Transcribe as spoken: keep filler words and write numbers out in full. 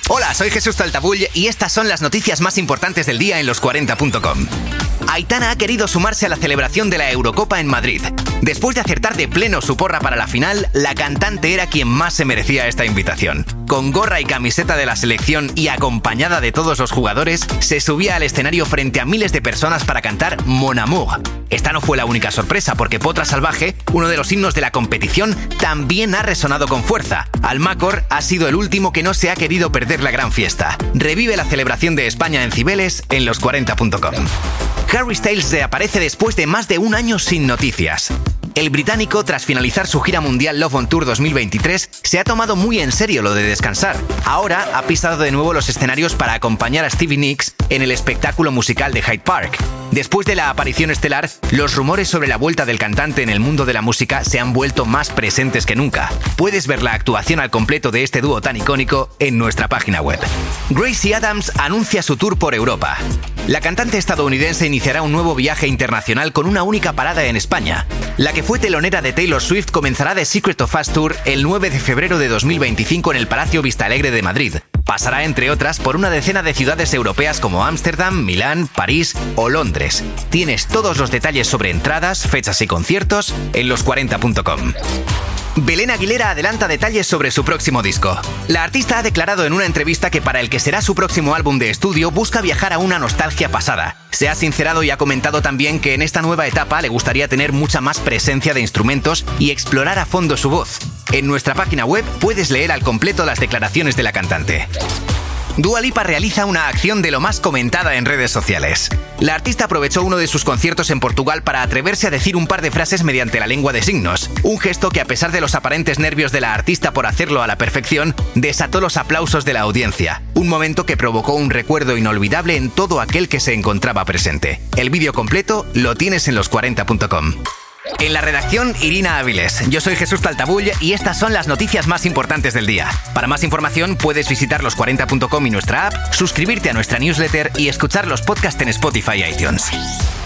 Hola, soy Jesús Taltabull y estas son las noticias más importantes del día en los cuarenta punto com. Aitana ha querido sumarse a la celebración de la Eurocopa en Madrid. Después de acertar de pleno su porra para la final, la cantante era quien más se merecía esta invitación. Con gorra y camiseta de la selección y acompañada de todos los jugadores, se subía al escenario frente a miles de personas para cantar Mon Amour. Esta no fue la única sorpresa, porque Potra Salvaje, uno de los himnos de la competición, también ha resonado con fuerza. Almacor ha sido el último que no se ha querido perder la gran fiesta. Revive la celebración de España en Cibeles en los cuarenta punto com. Harry Styles reaparece después de más de un año sin noticias. El británico, tras finalizar su gira mundial Love on Tour dos mil veintitrés, se ha tomado muy en serio lo de descansar. Ahora ha pisado de nuevo los escenarios para acompañar a Stevie Nicks en el espectáculo musical de Hyde Park. Después de la aparición estelar, los rumores sobre la vuelta del cantante en el mundo de la música se han vuelto más presentes que nunca. Puedes ver la actuación al completo de este dúo tan icónico en nuestra página web. Gracie Adams anuncia su tour por Europa. La cantante estadounidense iniciará un nuevo viaje internacional con una única parada en España. La que fue telonera de Taylor Swift comenzará The Secret of Us Tour el nueve de febrero de dos mil veinticinco en el Palacio Vistalegre de Madrid. Pasará, entre otras, por una decena de ciudades europeas como Ámsterdam, Milán, París o Londres. Tienes todos los detalles sobre entradas, fechas y conciertos en los cuarenta punto com. Belén Aguilera adelanta detalles sobre su próximo disco. La artista ha declarado en una entrevista que para el que será su próximo álbum de estudio busca viajar a una nostalgia pasada. Se ha sincerado y ha comentado también que en esta nueva etapa le gustaría tener mucha más presencia de instrumentos y explorar a fondo su voz. En nuestra página web puedes leer al completo las declaraciones de la cantante. Dua Lipa realiza una acción de lo más comentada en redes sociales. La artista aprovechó uno de sus conciertos en Portugal para atreverse a decir un par de frases mediante la lengua de signos, un gesto que, a pesar de los aparentes nervios de la artista por hacerlo a la perfección, desató los aplausos de la audiencia, un momento que provocó un recuerdo inolvidable en todo aquel que se encontraba presente. El vídeo completo lo tienes en los cuarenta punto com. En la redacción, Irina Áviles. Yo soy Jesús Taltabull y estas son las noticias más importantes del día. Para más información puedes visitar los cuarenta punto com y nuestra app, suscribirte a nuestra newsletter y escuchar los podcasts en Spotify y iTunes.